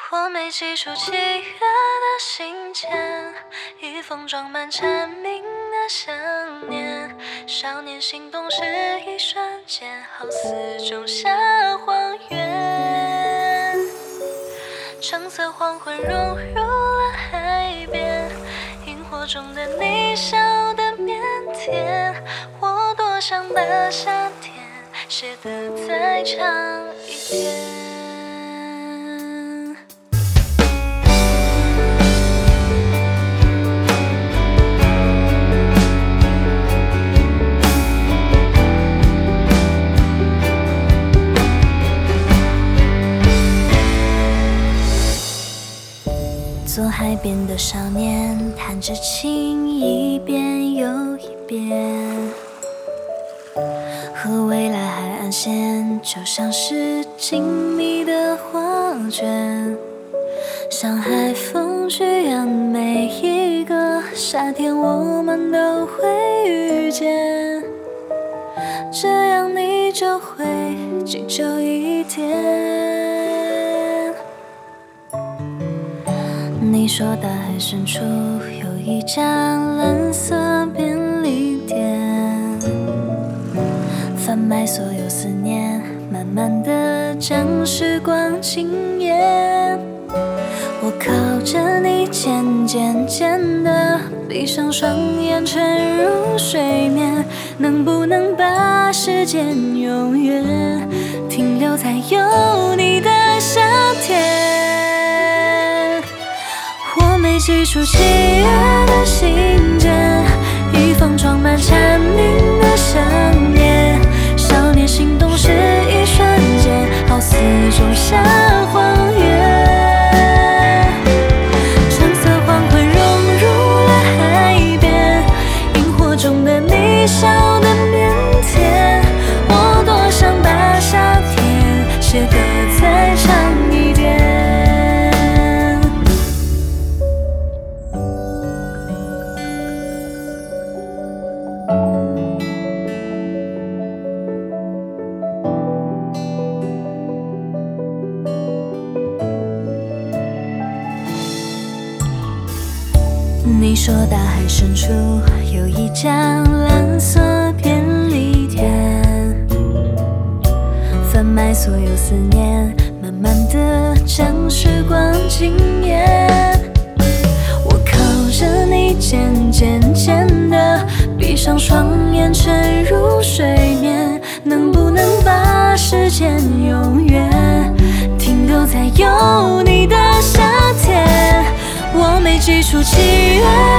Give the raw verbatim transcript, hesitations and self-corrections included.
我没记住七月的信笺，一封装满蝉鸣的想念。少年心动是一瞬间，好似种下荒原。橙色黄昏融入了海边，萤火中的你笑得腼腆。我多想把夏天写得再长一点。做海边的少年，弹着琴一遍又一遍，和未来海岸线就像是紧密的画卷，像海风去养每一个夏天，我们都会遇见，这样你就会记久一点。你说大海深处有一家蓝色便利店，贩卖所有思念，慢慢地将时光惊艳。我靠着你渐渐渐地闭上双眼，沉入睡眠，能不能把时间永远停留在有你的夏天？我没记住七月的信笺，一封装满蝉鸣的想念。少年心动是一瞬间，好似种下荒原。橙色黄昏融入了海边，萤火中的你笑得腼腆。我多想把夏天写得再长一点。你说大海深处有一家蓝色便利店，贩卖所有思念，慢慢地将时光惊艳。我靠着你渐渐渐地闭上双眼，沉入睡眠，能不能把时间永远停留在有你的夏天？我没记住七月